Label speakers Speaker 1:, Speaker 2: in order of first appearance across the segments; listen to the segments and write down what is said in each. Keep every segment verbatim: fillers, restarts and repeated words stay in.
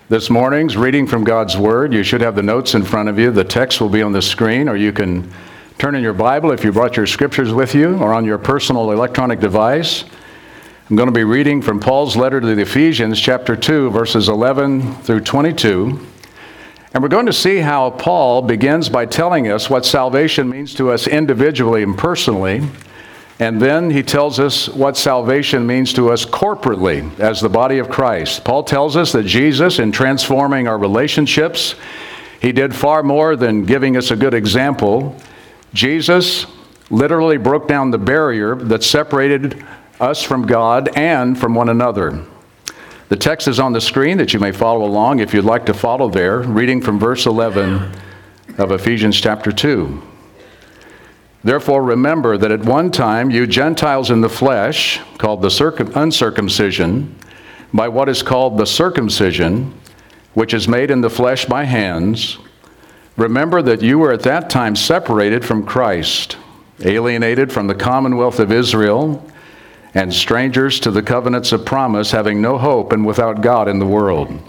Speaker 1: This morning's reading from God's Word. You should have the notes in front of you. The text will be on the screen, or you can turn in your Bible if you brought your scriptures with you, or on your personal electronic device. I'm going to be reading from Paul's letter to the Ephesians, chapter two, verses eleven through twenty-two. And we're going to see how Paul begins by telling us what salvation means to us individually and personally. And then he tells us what salvation means to us corporately as the body of Christ. Paul tells us that Jesus, in transforming our relationships, he did far more than giving us a good example. Jesus literally broke down the barrier that separated us from God and from one another. The text is on the screen that you may follow along if you'd like to follow there, reading from verse eleven of Ephesians chapter two. Therefore, remember that at one time you Gentiles in the flesh, called the circum- uncircumcision, by what is called the circumcision, which is made in the flesh by hands, remember that you were at that time separated from Christ, alienated from the commonwealth of Israel, and strangers to the covenants of promise, having no hope and without God in the world.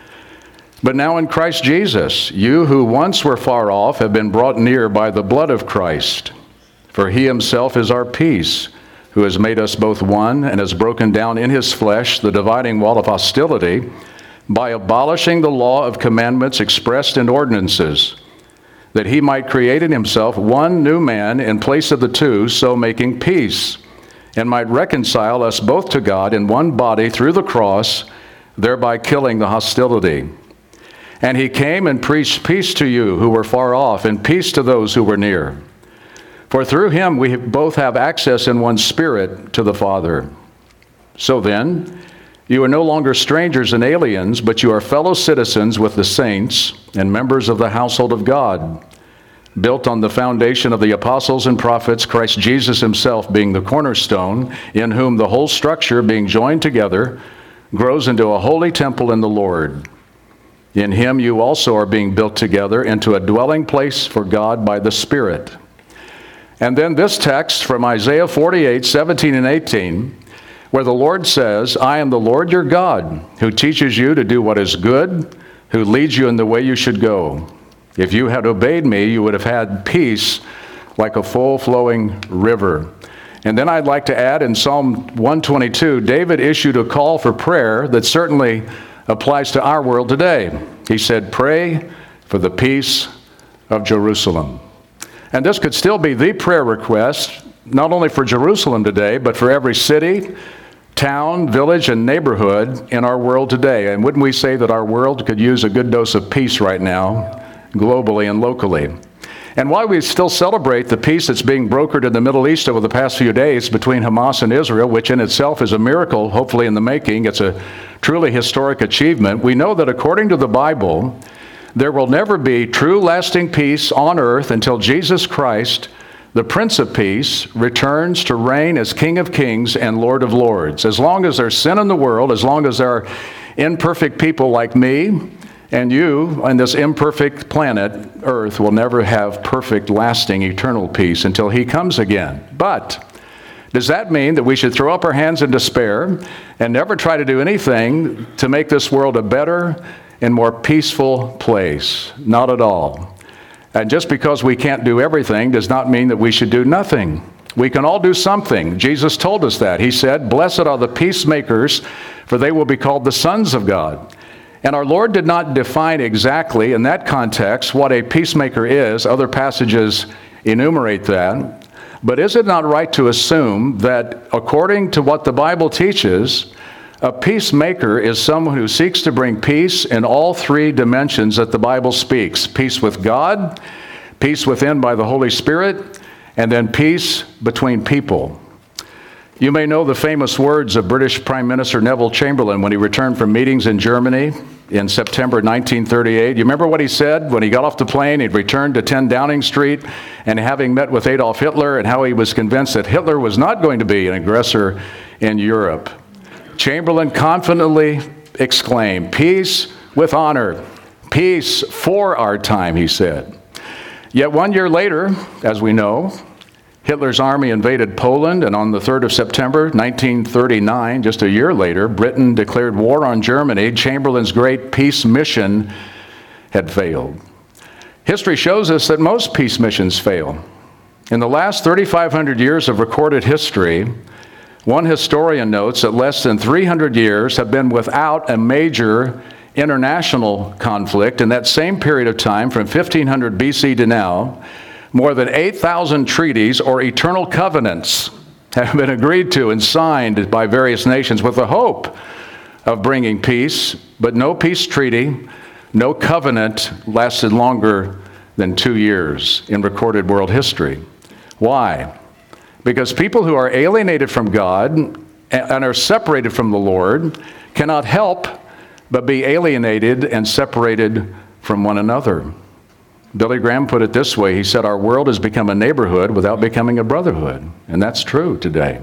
Speaker 1: But now in Christ Jesus, you who once were far off have been brought near by the blood of Christ. For he himself is our peace, who has made us both one and has broken down in his flesh the dividing wall of hostility by abolishing the law of commandments expressed in ordinances, that he might create in himself one new man in place of the two, so making peace, and might reconcile us both to God in one body through the cross, thereby killing the hostility. And he came and preached peace to you who were far off, and peace to those who were near. For through him we both have access in one Spirit to the Father. So then, you are no longer strangers and aliens, but you are fellow citizens with the saints and members of the household of God, built on the foundation of the apostles and prophets, Christ Jesus himself being the cornerstone, in whom the whole structure, being joined together, grows into a holy temple in the Lord. In him you also are being built together into a dwelling place for God by the Spirit. And then this text from Isaiah forty-eight, seventeen and eighteen, where the Lord says, I am the Lord your God, who teaches you to do what is good, who leads you in the way you should go. If you had obeyed me, you would have had peace like a full flowing river. And then I'd like to add in Psalm one twenty-two, David issued a call for prayer that certainly applies to our world today. He said, pray for the peace of Jerusalem. And this could still be the prayer request, not only for Jerusalem today, but for every city, town, village, and neighborhood in our world today. And wouldn't we say that our world could use a good dose of peace right now, globally and locally? And while we still celebrate the peace that's being brokered in the Middle East over the past few days between Hamas and Israel, which in itself is a miracle, hopefully in the making, it's a truly historic achievement, we know that according to the Bible, there will never be true lasting peace on earth until Jesus Christ, the Prince of Peace, returns to reign as King of Kings and Lord of Lords. As long as there's sin in the world, as long as there are imperfect people like me and you on this imperfect planet, Earth will never have perfect, lasting, eternal peace until he comes again. But does that mean that we should throw up our hands in despair and never try to do anything to make this world a better and more peaceful place? Not at all. And just because we can't do everything does not mean that we should do nothing. We can all do something. Jesus told us that. He said, blessed are the peacemakers, for they will be called the sons of God. And our Lord did not define exactly in that context what a peacemaker is. Other passages enumerate that. But is it not right to assume that according to what the Bible teaches, a peacemaker is someone who seeks to bring peace in all three dimensions that the Bible speaks. Peace with God, peace within by the Holy Spirit, and then peace between people. You may know the famous words of British Prime Minister Neville Chamberlain when he returned from meetings in Germany in September nineteen thirty-eight. You remember what he said when he got off the plane? He'd returned to ten Downing Street, and having met with Adolf Hitler, and how he was convinced that Hitler was not going to be an aggressor in Europe. Chamberlain confidently exclaimed, peace with honor, peace for our time, he said. Yet one year later, as we know, Hitler's army invaded Poland, and on the third of September, nineteen thirty-nine, just a year later, Britain declared war on Germany. Chamberlain's great peace mission had failed. History shows us that most peace missions fail. In the last thirty-five hundred years of recorded history, one historian notes that less than three hundred years have been without a major international conflict. In that same period of time, from fifteen hundred B C to now, more than eight thousand treaties or eternal covenants have been agreed to and signed by various nations with the hope of bringing peace, but no peace treaty, no covenant lasted longer than two years in recorded world history. Why? Because people who are alienated from God and are separated from the Lord cannot help but be alienated and separated from one another. Billy Graham put it this way. He said, our world has become a neighborhood without becoming a brotherhood. And that's true today.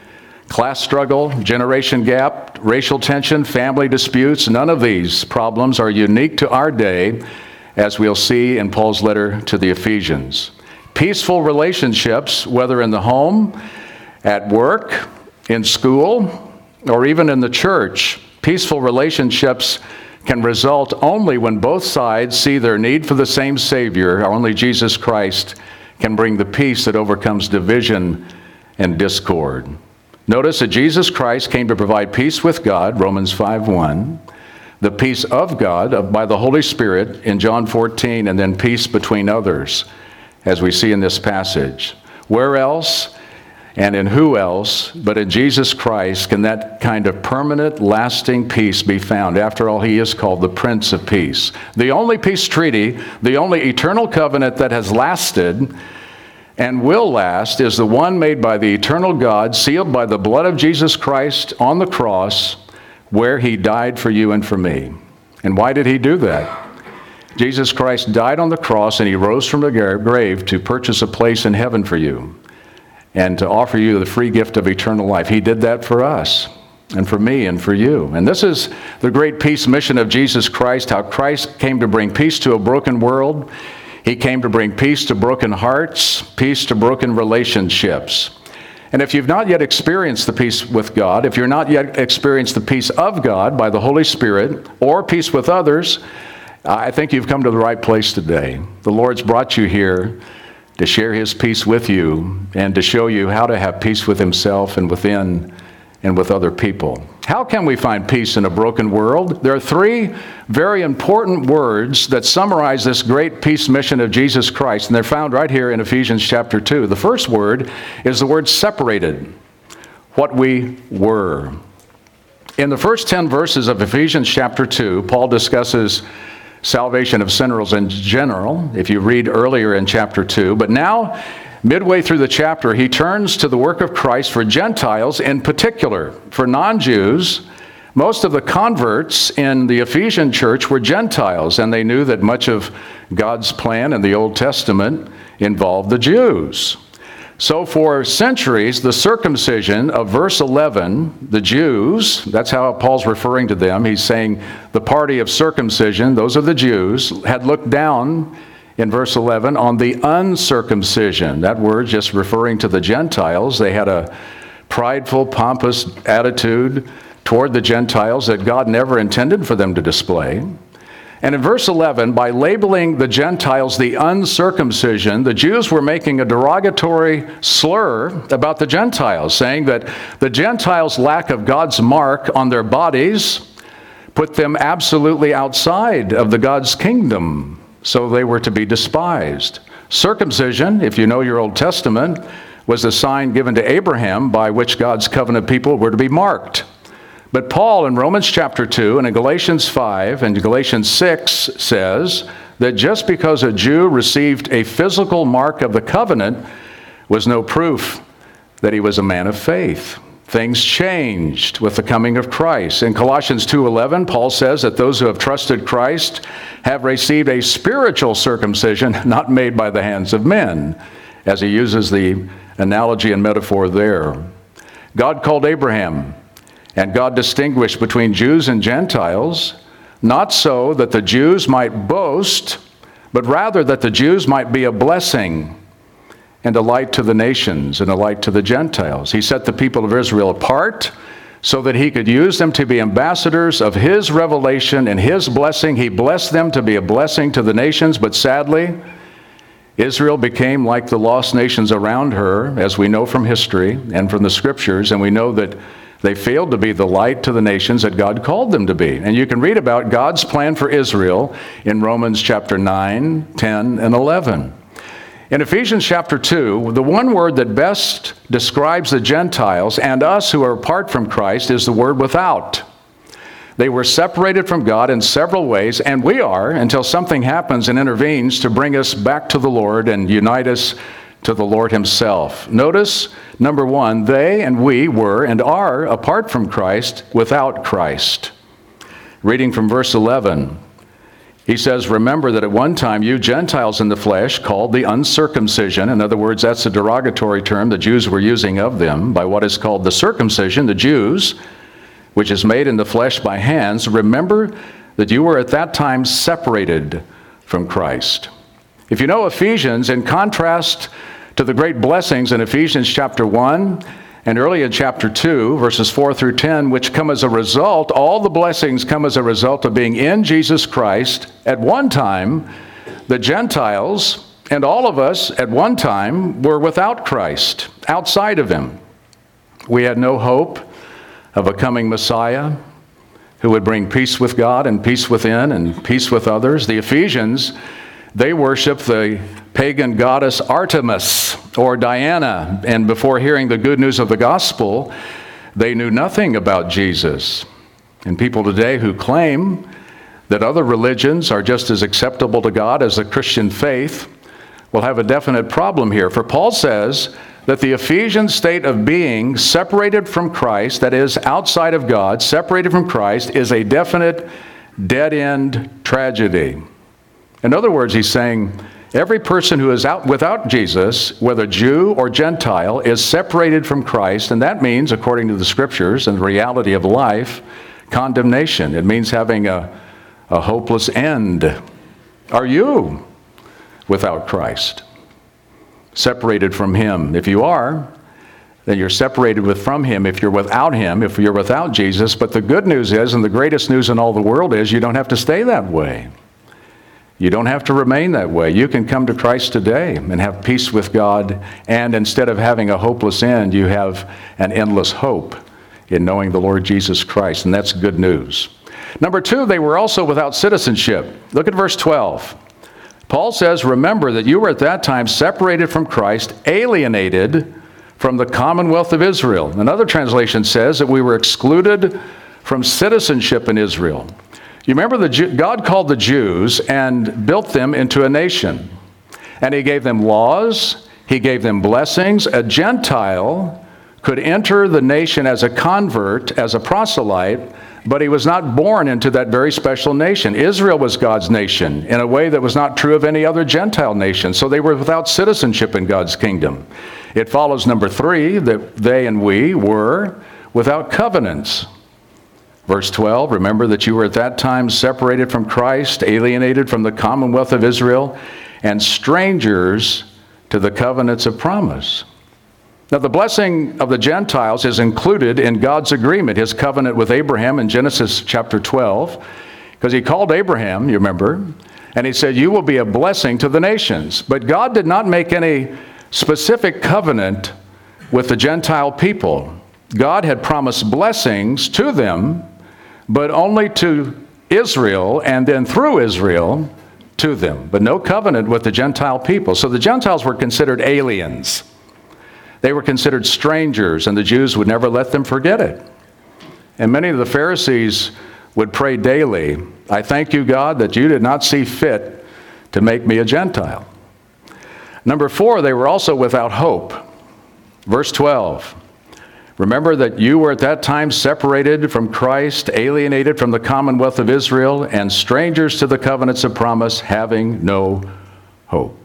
Speaker 1: Class struggle, generation gap, racial tension, family disputes, none of these problems are unique to our day, as we'll see in Paul's letter to the Ephesians. Peaceful relationships, whether in the home, at work, in school, or even in the church, peaceful relationships can result only when both sides see their need for the same Savior. Only Jesus Christ can bring the peace that overcomes division and discord. Notice that Jesus Christ came to provide peace with God, Romans five one, the peace of God by the Holy Spirit in John fourteen, and then peace between others, as we see in this passage. Where else and in who else but in Jesus Christ can that kind of permanent, lasting peace be found? After all, he is called the Prince of Peace. The only peace treaty, the only eternal covenant that has lasted and will last is the one made by the eternal God, sealed by the blood of Jesus Christ on the cross, where he died for you and for me. And why did he do that? Jesus Christ died on the cross and he rose from the grave to purchase a place in heaven for you and to offer you the free gift of eternal life. He did that for us and for me and for you. And this is the great peace mission of Jesus Christ, how Christ came to bring peace to a broken world. He came to bring peace to broken hearts, peace to broken relationships. And if you've not yet experienced the peace with God, if you're not yet experienced the peace of God by the Holy Spirit or peace with others, I think you've come to the right place today. The Lord's brought you here to share his peace with you and to show you how to have peace with himself and within and with other people. How can we find peace in a broken world? There are three very important words that summarize this great peace mission of Jesus Christ, and they're found right here in Ephesians chapter two. The first word is the word separated, what we were. In the first ten verses of Ephesians chapter two, Paul discusses salvation of sinners in general, if you read earlier in chapter two. But now, midway through the chapter, he turns to the work of Christ for Gentiles in particular. For non-Jews, most of the converts in the Ephesian church were Gentiles, and they knew that much of God's plan in the Old Testament involved the Jews. So for centuries, the circumcision of verse eleven, the Jews, that's how Paul's referring to them. He's saying the party of circumcision, those are the Jews, had looked down in verse eleven on the uncircumcision. That word just referring to the Gentiles. They had a prideful, pompous attitude toward the Gentiles that God never intended for them to display. And in verse eleven, by labeling the Gentiles the uncircumcision, the Jews were making a derogatory slur about the Gentiles, saying that the Gentiles' lack of God's mark on their bodies put them absolutely outside of the God's kingdom, so they were to be despised. Circumcision, if you know your Old Testament, was the sign given to Abraham by which God's covenant people were to be marked. But Paul in Romans chapter two and in Galatians five and Galatians six says that just because a Jew received a physical mark of the covenant was no proof that he was a man of faith. Things changed with the coming of Christ. In Colossians two eleven, Paul says that those who have trusted Christ have received a spiritual circumcision not made by the hands of men, as he uses the analogy and metaphor there. God called Abraham, and God distinguished between Jews and Gentiles, not so that the Jews might boast, but rather that the Jews might be a blessing, and a light to the nations and a light to the Gentiles. He set the people of Israel apart so that he could use them to be ambassadors of his revelation and his blessing. He blessed them to be a blessing to the nations, but sadly, Israel became like the lost nations around her, as we know from history and from the scriptures, and we know that they failed to be the light to the nations that God called them to be. And you can read about God's plan for Israel in Romans chapter nine, ten, and eleven. In Ephesians chapter two, the one word that best describes the Gentiles and us who are apart from Christ is the word without. They were separated from God in several ways, and we are, until something happens and intervenes to bring us back to the Lord and unite us to the Lord himself. Notice, number one, they and we were and are apart from Christ, without Christ. Reading from verse eleven, he says, remember that at one time you Gentiles in the flesh, called the uncircumcision, in other words, that's a derogatory term the Jews were using of them, by what is called the circumcision, the Jews, which is made in the flesh by hands, remember that you were at that time separated from Christ. If you know Ephesians, in contrast to the great blessings in Ephesians chapter one and early in chapter two, verses four through ten, which come as a result, all the blessings come as a result of being in Jesus Christ. At one time, the Gentiles and all of us at one time were without Christ, outside of him. We had no hope of a coming Messiah who would bring peace with God and peace within and peace with others. The Ephesians, they worship the pagan goddess Artemis or Diana, and before hearing the good news of the gospel, they knew nothing about Jesus. And people today who claim that other religions are just as acceptable to God as the Christian faith will have a definite problem here. For Paul says that the Ephesian state of being separated from Christ, that is, outside of God, separated from Christ, is a definite dead-end tragedy. In other words, he's saying every person who is out without Jesus, whether Jew or Gentile, is separated from Christ, and that means, according to the scriptures and the reality of life, condemnation. It means having a, a hopeless end. Are you without Christ? Separated from him? If you are, then you're separated with, from him. If you're without him, if you're without Jesus, but the good news is, and the greatest news in all the world is, you don't have to stay that way. You don't have to remain that way. You can come to Christ today and have peace with God, and instead of having a hopeless end, you have an endless hope in knowing the Lord Jesus Christ, and that's good news. Number two, they were also without citizenship. Look at verse twelve. Paul says, remember that you were at that time separated from Christ, alienated from the commonwealth of Israel. Another translation says that we were excluded from citizenship in Israel. You remember the Jew, God called the Jews and built them into a nation. And he gave them laws, he gave them blessings. A Gentile could enter the nation as a convert, as a proselyte, but he was not born into that very special nation. Israel was God's nation in a way that was not true of any other Gentile nation. So they were without citizenship in God's kingdom. It follows, number three, that they and we were without covenants. Verse twelve, remember that you were at that time separated from Christ, alienated from the commonwealth of Israel, and strangers to the covenants of promise. Now, the blessing of the Gentiles is included in God's agreement, his covenant with Abraham in Genesis chapter twelve, because he called Abraham, you remember, and he said, you will be a blessing to the nations. But God did not make any specific covenant with the Gentile people. God had promised blessings to them, but only to Israel, and then through Israel to them, but no covenant with the Gentile people. So the Gentiles were considered aliens. They were considered strangers, and the Jews would never let them forget it. And many of the Pharisees would pray daily, I thank you, God, that you did not see fit to make me a Gentile. Number four, they were also without hope. Verse twelve, remember that you were at that time separated from Christ, alienated from the commonwealth of Israel, and strangers to the covenants of promise, having no hope.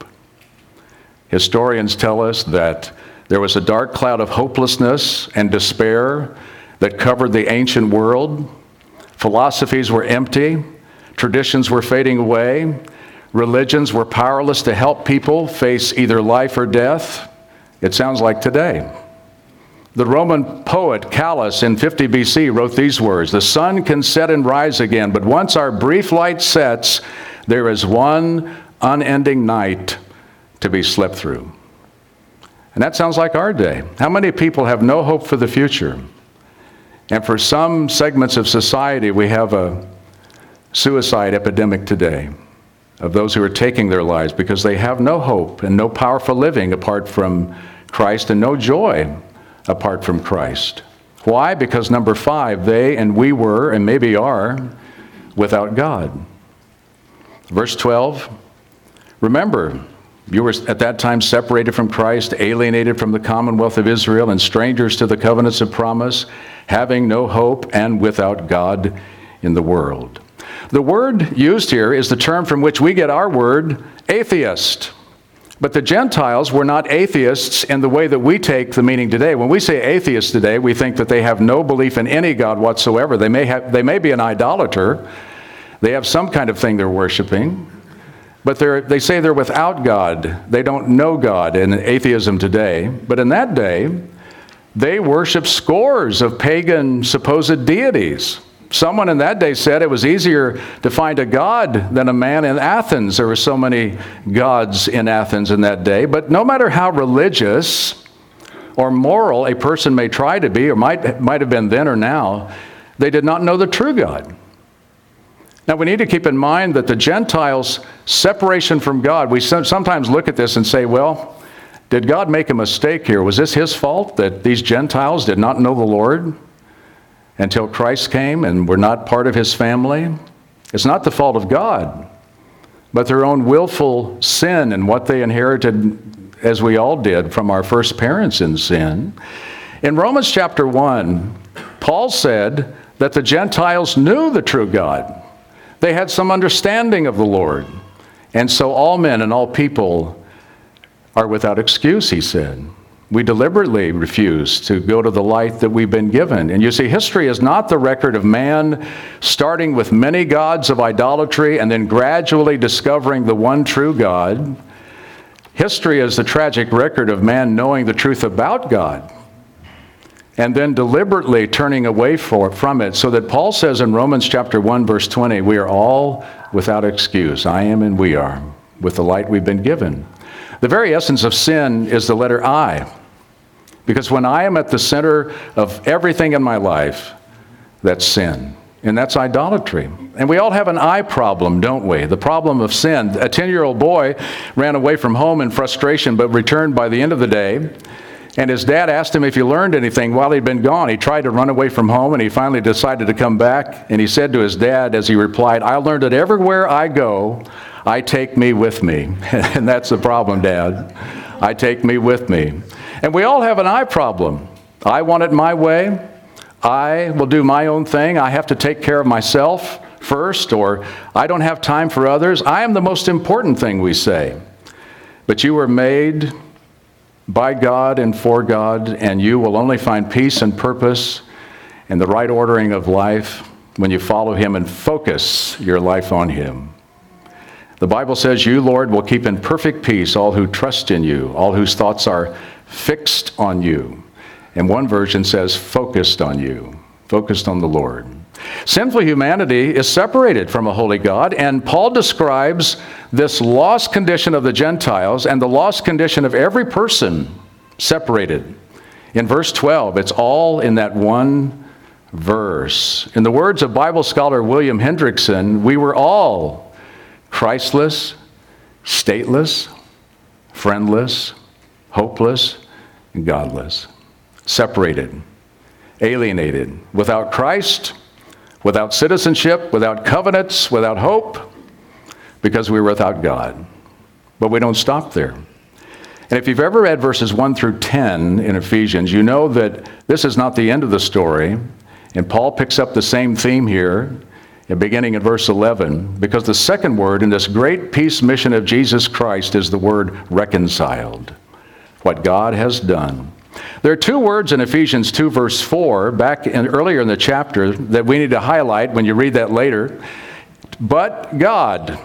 Speaker 1: Historians tell us that there was a dark cloud of hopelessness and despair that covered the ancient world. Philosophies were empty. Traditions were fading away. religions were powerless to help people face either life or death, it sounds like today. The Roman poet Callus in fifty B C wrote these words, "The sun can set and rise again, but once our brief light sets, there is one unending night to be slept through." And that sounds like our day. How many people have no hope for the future? And for some segments of society, we have a suicide epidemic today of those who are taking their lives because they have no hope and no power for living apart from Christ and no joy apart from Christ. Why? Because number five, they and we were and maybe are without God. Verse twelve, remember, you were at that time separated from Christ, alienated from the commonwealth of Israel, and strangers to the covenants of promise, having no hope and without God in the world. The word used here is the term from which we get our word atheist. But the Gentiles were not atheists in the way that we take the meaning today. When we say atheists today, we think that they have no belief in any God whatsoever. They may have, they may be an idolater. They have some kind of thing they're worshiping. But they're, they say they're without God. They don't know God in atheism today. But in that day, they worshiped scores of pagan supposed deities. Someone in that day said it was easier to find a god than a man in Athens. There were so many gods in Athens in that day. But no matter how religious or moral a person may try to be, or might, might have been then or now, they did not know the true God. Now, we need to keep in mind that the Gentiles' separation from God, we sometimes look at this and say, well, did God make a mistake here? Was this his fault that these Gentiles did not know the Lord until Christ came and were not part of his family? It's not the fault of God, but their own willful sin and what they inherited, as we all did, from our first parents in sin. In Romans chapter one, Paul said that the Gentiles knew the true God. They had some understanding of the Lord. And so all men and all people are without excuse, he said. We deliberately refuse to go to the light that we've been given. And you see, history is not the record of man starting with many gods of idolatry and then gradually discovering the one true God. History is the tragic record of man knowing the truth about God and then deliberately turning away for, from it, so that Paul says in Romans chapter one, verse twenty, we are all without excuse. I am and we are, with the light we've been given. The very essence of sin is the letter I. Because when I am at the center of everything in my life, that's sin. And that's idolatry. And we all have an I problem, don't we? The problem of sin. A ten-year-old boy ran away from home in frustration, but returned by the end of the day. And his dad asked him if he learned anything while he'd been gone. He tried to run away from home, and he finally decided to come back. And he said to his dad as he replied, I learned that everywhere I go, I take me with me. And that's the problem, Dad. I take me with me. And we all have an I problem. I want it my way. I will do my own thing. I have to take care of myself first, or I don't have time for others. I am the most important thing, we say. But you were made by God and for God, and you will only find peace and purpose and the right ordering of life when you follow him and focus your life on him. The Bible says, you, Lord, will keep in perfect peace all who trust in you, all whose thoughts are fixed on you. And one version says, focused on you, focused on the Lord. Sinful humanity is separated from a holy God, and Paul describes this lost condition of the Gentiles and the lost condition of every person separated. In verse twelve, it's all in that one verse. In the words of Bible scholar William Hendrickson, we were all Christless, stateless, friendless, hopeless, and godless, separated, alienated, without Christ, without citizenship, without covenants, without hope, because we were without God. But we don't stop there. And if you've ever read verses one through ten in Ephesians, you know that this is not the end of the story. And Paul picks up the same theme here, beginning in verse eleven, because the second word in this great peace mission of Jesus Christ is the word reconciled, what God has done. There are two words in Ephesians two, verse four, back in, earlier in the chapter, that we need to highlight when you read that later. But God.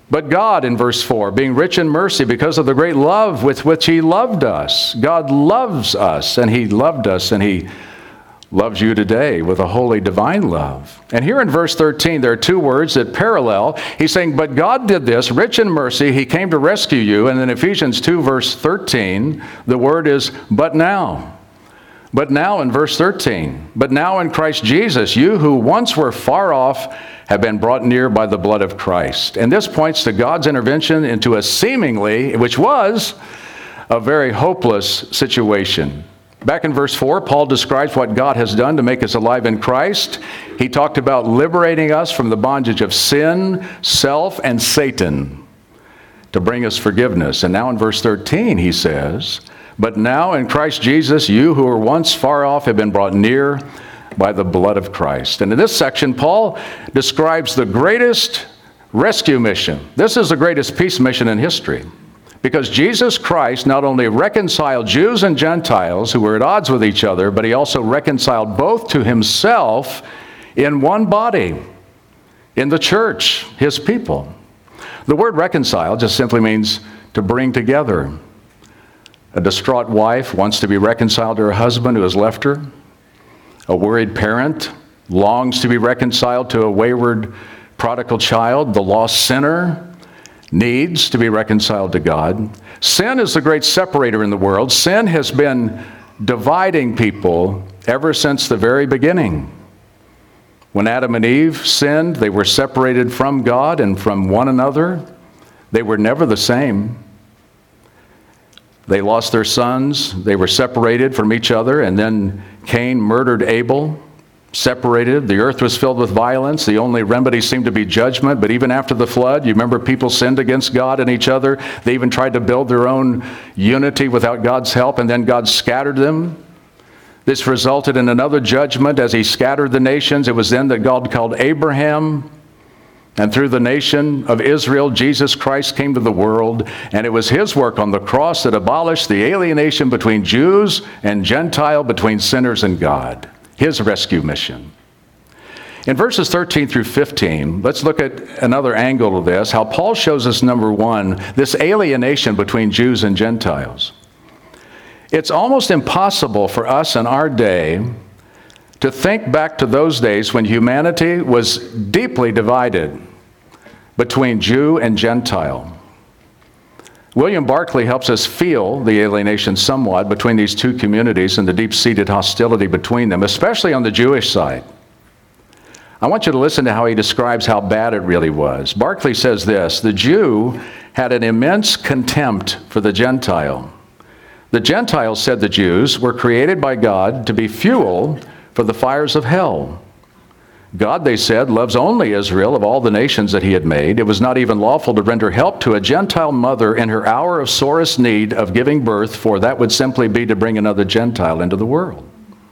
Speaker 1: But God, in verse four, being rich in mercy because of the great love with which he loved us. God loves us, and he loved us, and he loves you today with a holy divine love. And here in verse thirteen, there are two words that parallel. He's saying, but God did this, rich in mercy, he came to rescue you. And in Ephesians two, verse thirteen, the word is, but now. But now in verse thirteen, but now in Christ Jesus, you who once were far off have been brought near by the blood of Christ. And this points to God's intervention into a seemingly, which was, a very hopeless situation. Back in verse four, Paul describes what God has done to make us alive in Christ. He talked about liberating us from the bondage of sin, self, and Satan to bring us forgiveness. And now in verse thirteen, he says, but now in Christ Jesus, you who were once far off have been brought near by the blood of Christ. And in this section, Paul describes the greatest rescue mission. This is the greatest peace mission in history, because Jesus Christ not only reconciled Jews and Gentiles who were at odds with each other, but he also reconciled both to himself in one body, in the church, his people. The word reconcile just simply means to bring together. A distraught wife wants to be reconciled to her husband who has left her. A worried parent longs to be reconciled to a wayward prodigal child. The lost sinner needs to be reconciled to God. Sin is the great separator in the world. Sin has been dividing people ever since the very beginning. When Adam and Eve sinned, they were separated from God and from one another. They were never the same. They lost their sons. They were separated from each other, and then Cain murdered Abel, separated. The earth was filled with violence. The only remedy seemed to be judgment. But even after the flood, you remember people sinned against God and each other. They even tried to build their own unity without God's help, and then God scattered them. This resulted in another judgment as he scattered the nations. It was then that God called Abraham, and through the nation of Israel, Jesus Christ came to the world, and it was his work on the cross that abolished the alienation between Jews and Gentile, between sinners and God. His rescue mission. In verses thirteen through fifteen, let's look at another angle of this, how Paul shows us, number one, this alienation between Jews and Gentiles. It's almost impossible for us in our day to think back to those days when humanity was deeply divided between Jew and Gentile. William Barclay helps us feel the alienation somewhat between these two communities and the deep-seated hostility between them, especially on the Jewish side. I want you to listen to how he describes how bad it really was. Barclay says this, the Jew had an immense contempt for the Gentile. The Gentiles, said the Jews, were created by God to be fuel for the fires of hell. God, they said, loves only Israel of all the nations that he had made. It was not even lawful to render help to a Gentile mother in her hour of sorest need of giving birth, for that would simply be to bring another Gentile into the world.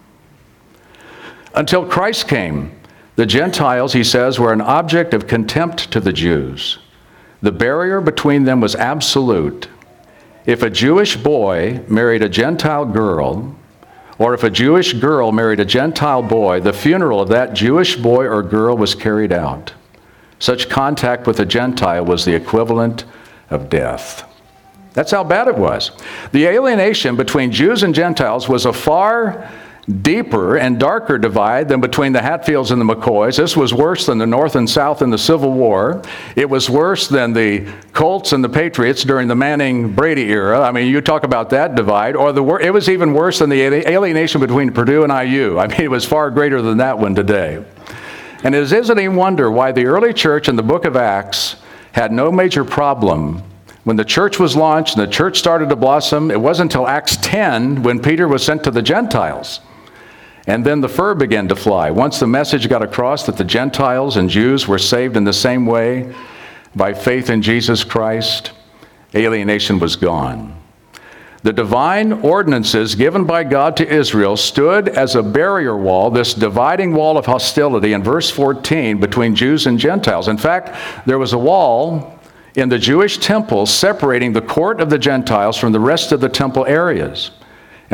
Speaker 1: Until Christ came, the Gentiles, he says, were an object of contempt to the Jews. The barrier between them was absolute. If a Jewish boy married a Gentile girl, or if a Jewish girl married a Gentile boy, the funeral of that Jewish boy or girl was carried out. Such contact with a Gentile was the equivalent of death. That's how bad it was. The alienation between Jews and Gentiles was a far deeper and darker divide than between the Hatfields and the McCoys. This was worse than the North and South in the Civil War. It was worse than the Colts and the Patriots during the Manning-Brady era. I mean, you talk about that divide. Or the it was even worse than the alienation between Purdue and I U. I mean, it was far greater than that one today. And it isn't any wonder why the early church in the book of Acts had no major problem. When the church was launched and the church started to blossom, it wasn't until Acts ten when Peter was sent to the Gentiles. And then the fur began to fly. Once the message got across that the Gentiles and Jews were saved in the same way by faith in Jesus Christ, alienation was gone. The divine ordinances given by God to Israel stood as a barrier wall, this dividing wall of hostility in verse fourteen between Jews and Gentiles. In fact, there was a wall in the Jewish temple separating the court of the Gentiles from the rest of the temple areas.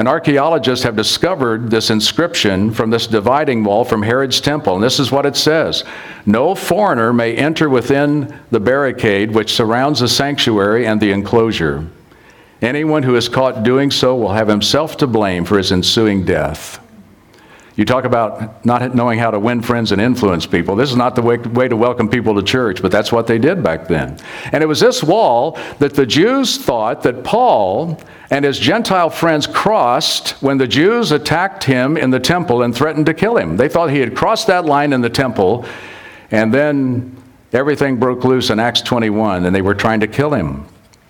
Speaker 1: And archaeologists have discovered this inscription from this dividing wall from Herod's temple. And this is what it says: "No foreigner may enter within the barricade which surrounds the sanctuary and the enclosure. Anyone who is caught doing so will have himself to blame for his ensuing death." You talk about not knowing how to win friends and influence people. This is not the way, way to welcome people to church, but that's what they did back then. And it was this wall that the Jews thought that Paul and his Gentile friends crossed when the Jews attacked him in the temple and threatened to kill him. They thought he had crossed that line in the temple, and then everything broke loose in Acts twenty-one, and they were trying to kill him.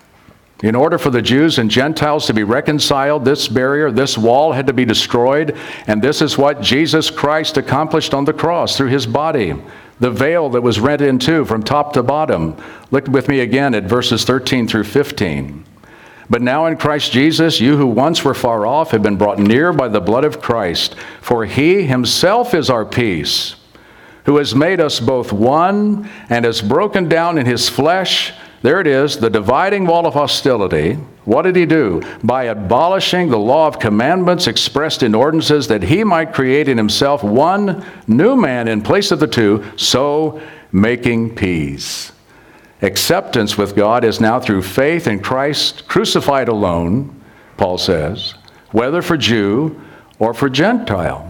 Speaker 1: In order for the Jews and Gentiles to be reconciled, this barrier, this wall had to be destroyed, and this is what Jesus Christ accomplished on the cross through his body. The veil that was rent in two from top to bottom. Look with me again at verses thirteen through fifteen. "But now in Christ Jesus, you who once were far off have been brought near by the blood of Christ, for he himself is our peace, who has made us both one and has broken down in his flesh," there it is, "the dividing wall of hostility." What did he do? "By abolishing the law of commandments expressed in ordinances, that he might create in himself one new man in place of the two, so making peace. Acceptance with God is now through faith in Christ crucified alone," Paul says, "whether for Jew or for Gentile."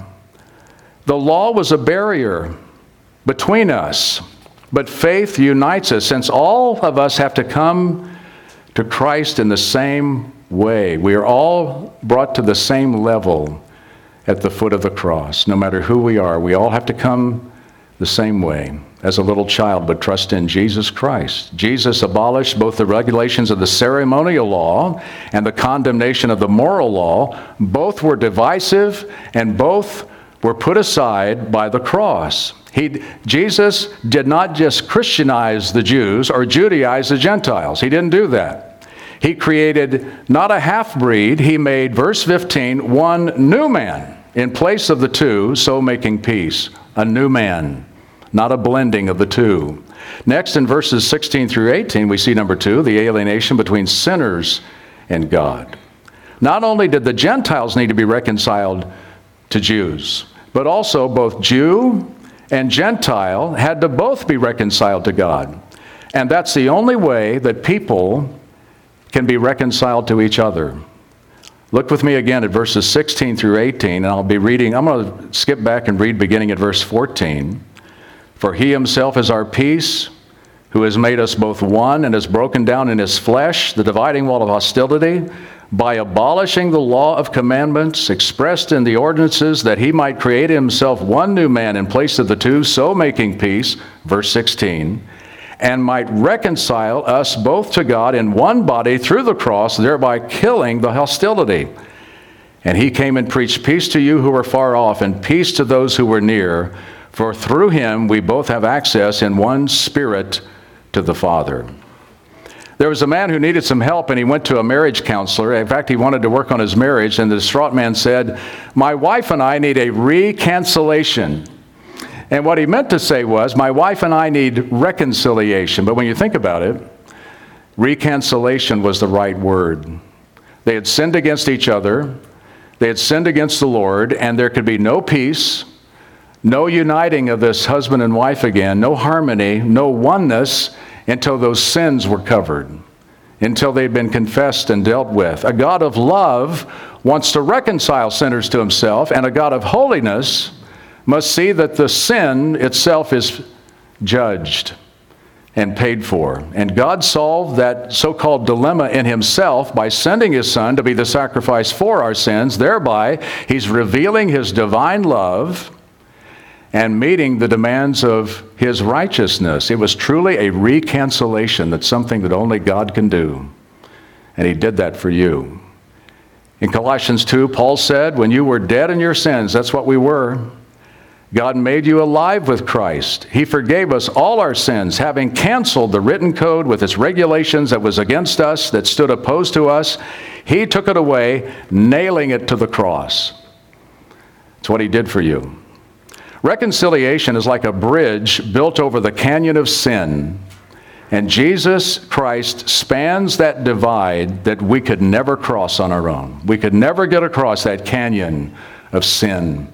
Speaker 1: The law was a barrier between us, but faith unites us, since all of us have to come to Christ in the same way. We are all brought to the same level at the foot of the cross. No matter who we are, we all have to come the same way as a little child would trust in Jesus Christ. Jesus abolished both the regulations of the ceremonial law and the condemnation of the moral law. Both were divisive, and both were put aside by the cross. He, Jesus did not just Christianize the Jews or Judaize the Gentiles. He didn't do that. He created not a half-breed. He made, verse fifteen, one new man in place of the two, so making peace. A new man, not a blending of the two. Next, in verses sixteen through eighteen, we see number two, the alienation between sinners and God. Not only did the Gentiles need to be reconciled to Jews, but also both Jew and Gentile had to both be reconciled to God. And that's the only way that people can be reconciled to each other. Look with me again at verses sixteen through eighteen, and I'll be reading, I'm going to skip back and read beginning at verse fourteen. "For he himself is our peace, who has made us both one and has broken down in his flesh the dividing wall of hostility, by abolishing the law of commandments expressed in the ordinances, that he might create himself one new man in place of the two, so making peace," verse sixteen, "and might reconcile us both to God in one body through the cross, thereby killing the hostility. And he came and preached peace to you who were far off, and peace to those who were near. For through him we both have access in one Spirit to the Father." There was a man who needed some help, and he went to a marriage counselor. In fact, he wanted to work on his marriage, and the distraught man said, "My wife and I need a recancellation." And what he meant to say was, "My wife and I need reconciliation." But when you think about it, recancellation was the right word. They had sinned against each other. They had sinned against the Lord, and there could be no peace, no uniting of this husband and wife again, no harmony, no oneness, until those sins were covered, until they'd been confessed and dealt with. A God of love wants to reconcile sinners to himself, and a God of holiness must see that the sin itself is judged and paid for. And God solved that so-called dilemma in himself by sending his Son to be the sacrifice for our sins. Thereby, he's revealing his divine love and meeting the demands of his righteousness. It was truly a recancellation. That's something that only God can do. And he did that for you. In Colossians two, Paul said, "When you were dead in your sins," that's what we were, "God made you alive with Christ. He forgave us all our sins, having canceled the written code with its regulations that was against us, that stood opposed to us. He took it away, nailing it to the cross." That's what he did for you. Reconciliation is like a bridge built over the canyon of sin, And Jesus Christ spans that divide that we could never cross on our own. We could never get across that canyon of sin.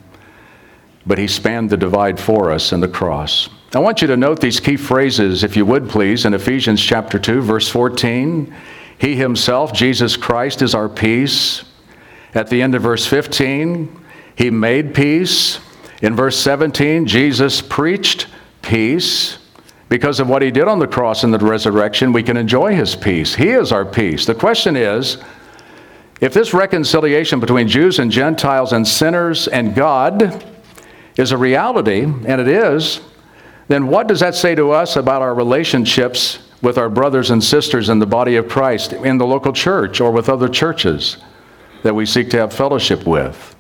Speaker 1: But he spanned the divide for us in the cross. I want you to note these key phrases, if you would please, in Ephesians chapter two, verse fourteen. He himself, Jesus Christ, is our peace. At the end of verse fifteen, he made peace. In verse seventeen, Jesus preached peace. Because of what he did on the cross and the resurrection, we can enjoy his peace. He is our peace. The question is, if this reconciliation between Jews and Gentiles and sinners and God is a reality, and it is, then what does that say to us about our relationships with our brothers and sisters in the body of Christ, in the local church, or with other churches that we seek to have fellowship with?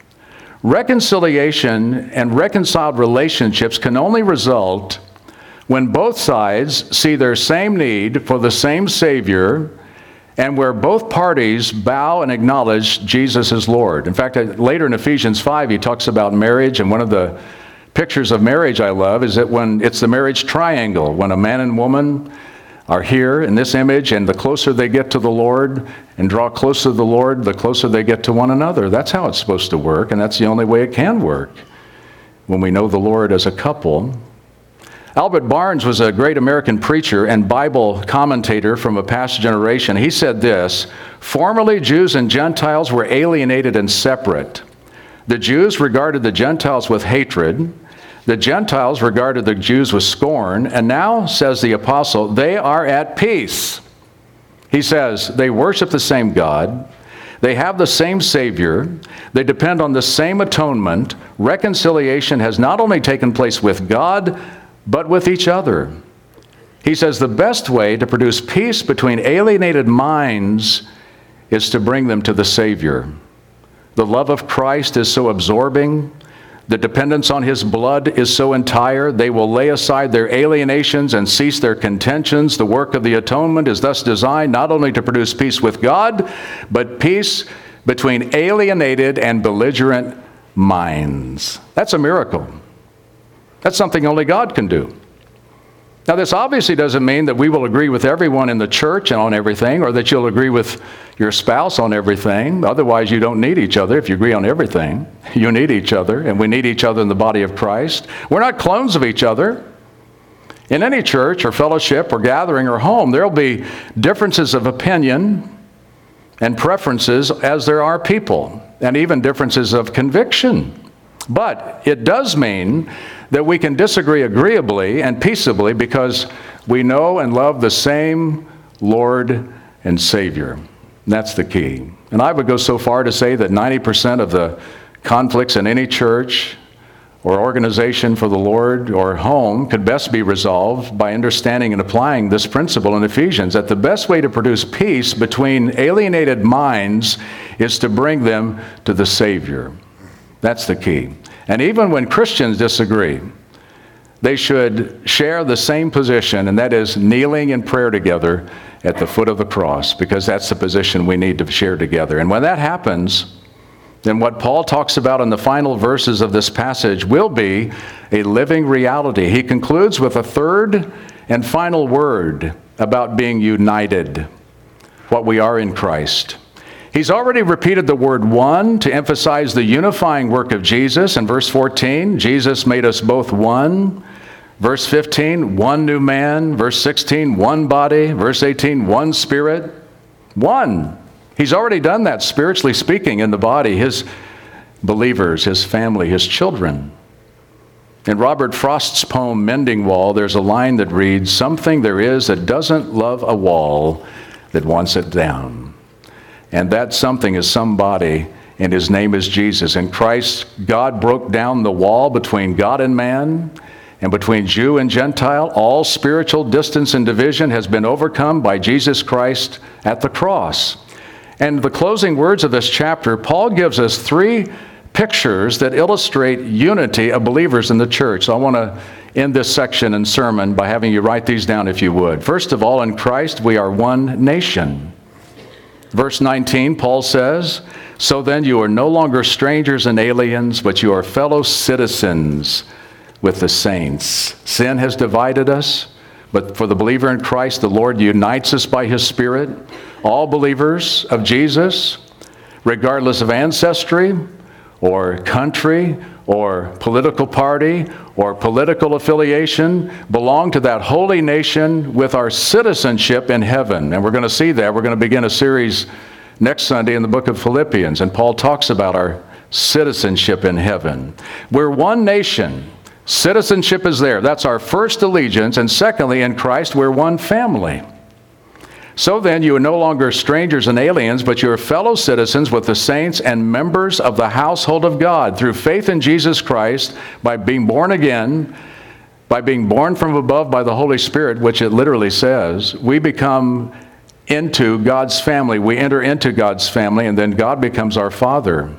Speaker 1: Reconciliation and reconciled relationships can only result when both sides see their same need for the same Savior and where both parties bow and acknowledge Jesus as Lord. In fact, later in Ephesians five, he talks about marriage, and one of the pictures of marriage I love is that when it's the marriage triangle, when a man and woman are here in this image, and the closer they get to the Lord and draw closer to the Lord, the closer they get to one another. That's how it's supposed to work, and that's the only way it can work, when we know the Lord as a couple. Albert Barnes was a great American preacher and Bible commentator from a past generation. He said this: formerly Jews and Gentiles were alienated and separate. The Jews regarded the Gentiles with hatred. The Gentiles regarded the Jews with scorn. And now, says the apostle, they are at peace. He says they worship the same God. They have the same Savior. They depend on the same atonement. Reconciliation has not only taken place with God, but with each other. He says the best way to produce peace between alienated minds is to bring them to the Savior. The love of Christ is so absorbing. The dependence on his blood is so entire. They will lay aside their alienations and cease their contentions. The work of the atonement is thus designed not only to produce peace with God, but peace between alienated and belligerent minds. That's a miracle. That's something only God can do. Now, this obviously doesn't mean that we will agree with everyone in the church and on everything, or that you'll agree with your spouse on everything. Otherwise, you don't need each other if you agree on everything. You need each other, and we need each other in the body of Christ. We're not clones of each other. In any church or fellowship or gathering or home, there'll be differences of opinion and preferences as there are people, and even differences of conviction. But it does mean that we can disagree agreeably and peaceably because we know and love the same Lord and Savior. And that's the key. And I would go so far to say that ninety percent of the conflicts in any church or organization for the Lord or home could best be resolved by understanding and applying this principle in Ephesians, that the best way to produce peace between alienated minds is to bring them to the Savior. That's the key. And even when Christians disagree, they should share the same position, and that is kneeling in prayer together at the foot of the cross, because that's the position we need to share together. And when that happens, then what Paul talks about in the final verses of this passage will be a living reality. He concludes with a third and final word about being united, what we are in Christ. He's already repeated the word one to emphasize the unifying work of Jesus. In verse fourteen, Jesus made us both one. Verse fifteen, one new man. Verse sixteen, one body. Verse eighteen, one spirit. One. He's already done that, spiritually speaking, in the body, his believers, his family, his children. In Robert Frost's poem, Mending Wall, there's a line that reads, "Something there is that doesn't love a wall that wants it down." And that something is somebody, and his name is Jesus. In Christ, God broke down the wall between God and man, and between Jew and Gentile. All spiritual distance and division has been overcome by Jesus Christ at the cross. And the closing words of this chapter, Paul gives us three pictures that illustrate unity of believers in the church. So I want to end this section and sermon by having you write these down if you would. First of all, in Christ, we are one nation. Verse nineteen, Paul says, "So then you are no longer strangers and aliens, but you are fellow citizens with the saints." Sin has divided us, But for the believer in Christ, the Lord unites us by His Spirit. All believers of Jesus, regardless of ancestry or country or political party or political affiliation, belong to that holy nation with our citizenship in heaven. And we're going to see that. We're going to begin a series next Sunday in the book of Philippians, and Paul talks about our citizenship in heaven. We're one nation. Citizenship is there. That's our first allegiance. And secondly, in Christ, we're one family. So then, you are no longer strangers and aliens, but you are fellow citizens with the saints and members of the household of God through faith in Jesus Christ, by being born again, by being born from above by the Holy Spirit, which it literally says. We become into God's family. We enter into God's family, and then God becomes our Father.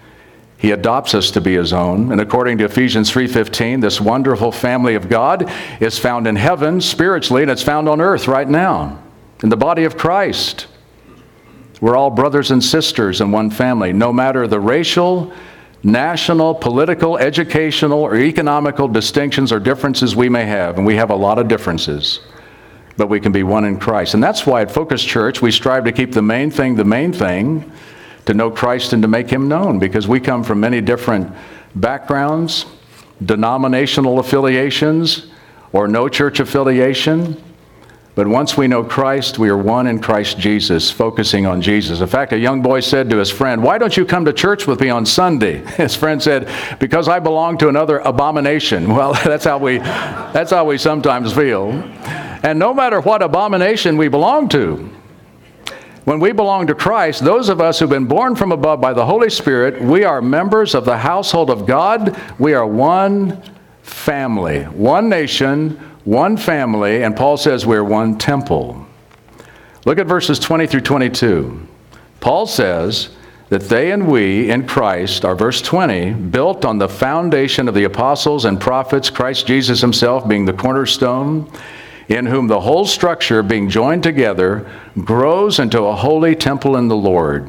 Speaker 1: He adopts us to be His own. And according to Ephesians three fifteen, this wonderful family of God is found in heaven spiritually, and it's found on earth right now in the body of Christ. We're all brothers and sisters in one family, no matter the racial, national, political, educational, or economical distinctions or differences we may have. And we have a lot of differences, but we can be one in Christ. And that's why at Focus Church, we strive to keep the main thing the main thing, to know Christ and to make Him known, because we come from many different backgrounds, denominational affiliations, or no church affiliation. But once we know Christ, we are one in Christ Jesus, focusing on Jesus. In fact, a young boy said to his friend, "Why don't you come to church with me on Sunday?" His friend said, "Because I belong to another abomination." Well, that's how we, that's how we sometimes feel. And no matter what abomination we belong to, when we belong to Christ, those of us who've been born from above by the Holy Spirit, we are members of the household of God. We are one family, one nation, one family, and Paul says we're one temple. Look at verses twenty through twenty-two. Paul says that they and we in Christ are, verse twenty, built on the foundation of the apostles and prophets, Christ Jesus Himself being the cornerstone, in whom the whole structure, being joined together, grows into a holy temple in the Lord.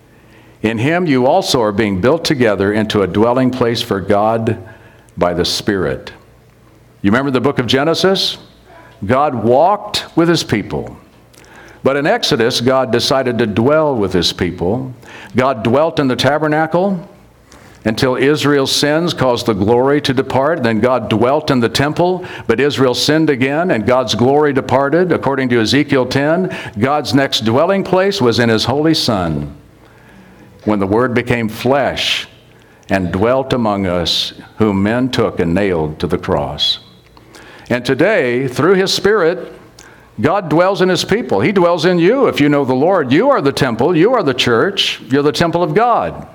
Speaker 1: In Him you also are being built together into a dwelling place for God by the Spirit. You remember the book of Genesis? God walked with His people. But in Exodus, God decided to dwell with His people. God dwelt in the tabernacle until Israel's sins caused the glory to depart. Then God dwelt in the temple, but Israel sinned again, and God's glory departed. According to Ezekiel ten, God's next dwelling place was in His Holy Son, when the Word became flesh and dwelt among us, whom men took and nailed to the cross. And today, through His Spirit, God dwells in His people. He dwells in you if you know the Lord. You are the temple. You are the church. You're the temple of God.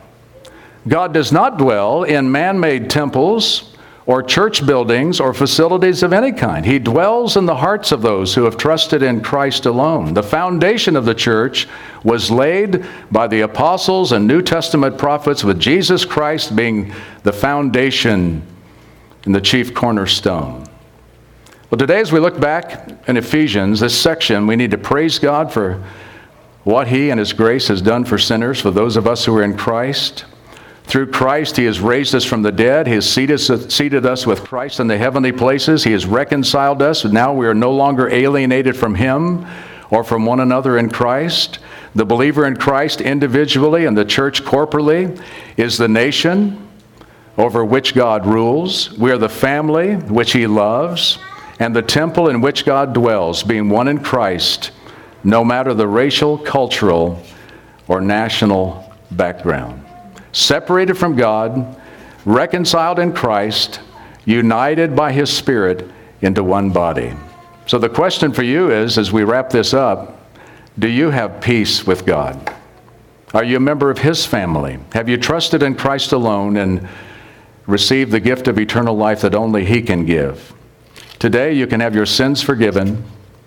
Speaker 1: God does not dwell in man-made temples or church buildings or facilities of any kind. He dwells in the hearts of those who have trusted in Christ alone. The foundation of the church was laid by the apostles and New Testament prophets, with Jesus Christ being the foundation and the chief cornerstone. Well, today as we look back in Ephesians, this section, we need to praise God for what He and His grace has done for sinners, for those of us who are in Christ. Through Christ, He has raised us from the dead. He has seated, seated us with Christ in the heavenly places. He has reconciled us. Now we are no longer alienated from Him or from one another in Christ. The believer in Christ individually and the church corporately is the nation over which God rules. We are the family which He loves, and the temple in which God dwells, being one in Christ, no matter the racial, cultural, or national background. Separated from God, reconciled in Christ, united by His Spirit into one body. So the question for you is, as we wrap this up, do you have peace with God? Are you a member of His family? Have you trusted in Christ alone and received the gift of eternal life that only He can give? Today you can have your sins forgiven.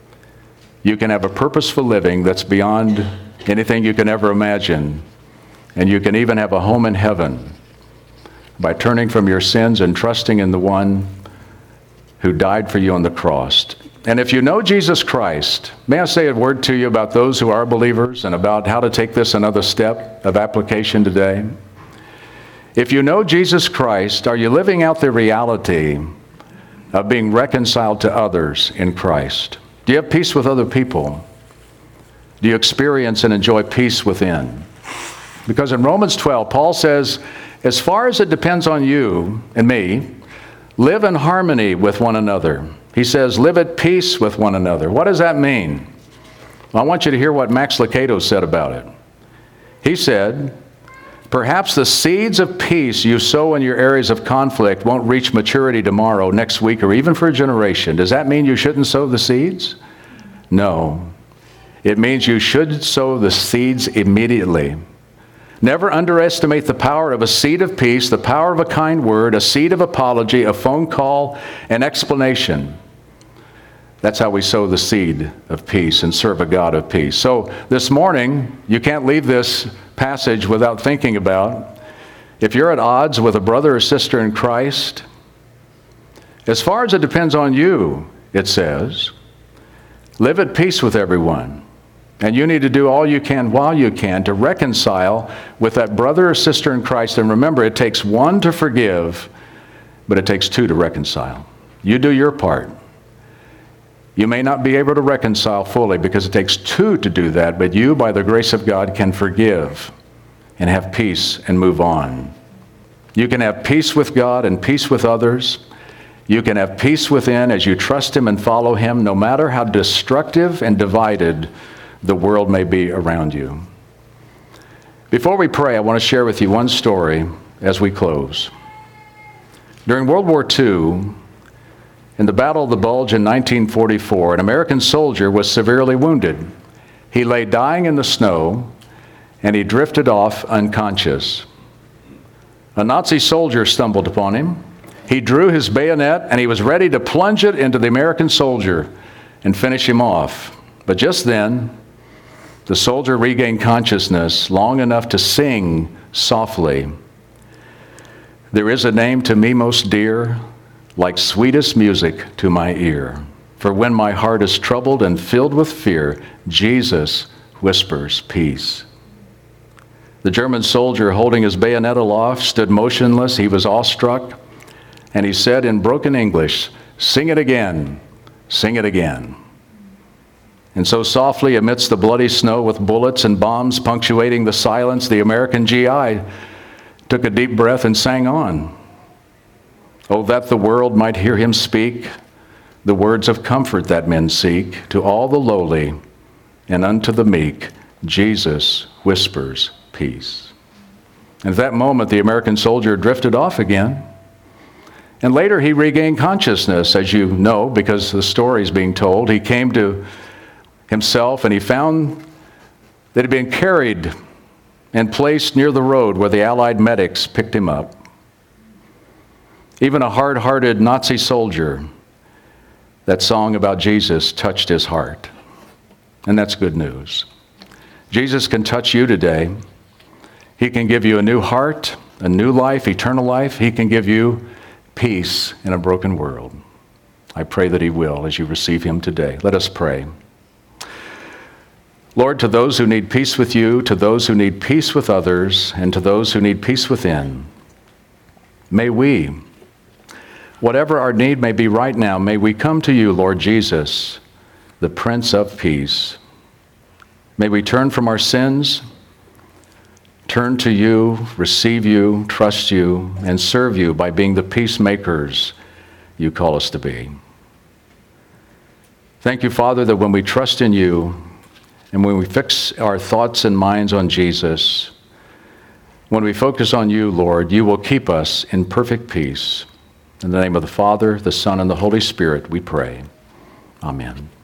Speaker 1: You can have a purposeful living that's beyond anything you can ever imagine. And you can even have a home in heaven by turning from your sins and trusting in the one who died for you on the cross. And if you know Jesus Christ, may I say a word to you about those who are believers and about how to take this another step of application today? If you know Jesus Christ, are you living out the reality of being reconciled to others in Christ? Do you have peace with other people? Do you experience and enjoy peace within? Because in Romans twelve, Paul says, as far as it depends on you and me, live in harmony with one another. He says, live at peace with one another. What does that mean? Well, I want you to hear what Max Lucado said about it. He said, perhaps the seeds of peace you sow in your areas of conflict won't reach maturity tomorrow, next week, or even for a generation. Does that mean you shouldn't sow the seeds? No. It means you should sow the seeds immediately. Never underestimate the power of a seed of peace, the power of a kind word, a seed of apology, a phone call, an explanation. That's how we sow the seed of peace and serve a God of peace. So this morning, you can't leave this passage without thinking about, if you're at odds with a brother or sister in Christ, as far as it depends on you, it says, live at peace with everyone. And you need to do all you can while you can to reconcile with that brother or sister in Christ. And remember, it takes one to forgive, but it takes two to reconcile. You do your part. You may not be able to reconcile fully because it takes two to do that, but you, by the grace of God, can forgive and have peace and move on. You can have peace with God and peace with others. You can have peace within as you trust Him and follow Him, no matter how destructive and divided the world may be around you. Before we pray, I want to share with you one story as we close. During World War Two, in the Battle of the Bulge in nineteen forty-four, an American soldier was severely wounded. He lay dying in the snow, and he drifted off unconscious. A Nazi soldier stumbled upon him. He drew his bayonet, and he was ready to plunge it into the American soldier and finish him off. But just then, the soldier regained consciousness long enough to sing softly, "There is a name to me most dear, like sweetest music to my ear. For when my heart is troubled and filled with fear, Jesus whispers peace." The German soldier, holding his bayonet aloft, stood motionless. He was awestruck, and he said in broken English, "Sing it again, sing it again." And so softly, amidst the bloody snow with bullets and bombs punctuating the silence, the American G I took a deep breath and sang on. "Oh, that the world might hear him speak the words of comfort that men seek. To all the lowly and unto the meek, Jesus whispers peace." And at that moment, the American soldier drifted off again. And later, he regained consciousness, as you know, because the story is being told. He came to himself, and he found that he'd been carried and placed near the road where the Allied medics picked him up. Even a hard-hearted Nazi soldier, that song about Jesus touched his heart. And that's good news. Jesus can touch you today. He can give you a new heart, a new life, eternal life. He can give you peace in a broken world. I pray that He will as you receive Him today. Let us pray. Lord, to those who need peace with you, to those who need peace with others, and to those who need peace within, may we, whatever our need may be right now, may we come to you, Lord Jesus, the Prince of Peace. May we turn from our sins, turn to you, receive you, trust you, and serve you by being the peacemakers you call us to be. Thank you, Father, that when we trust in you, and when we fix our thoughts and minds on Jesus, when we focus on you, Lord, you will keep us in perfect peace. In the name of the Father, the Son, and the Holy Spirit, we pray. Amen.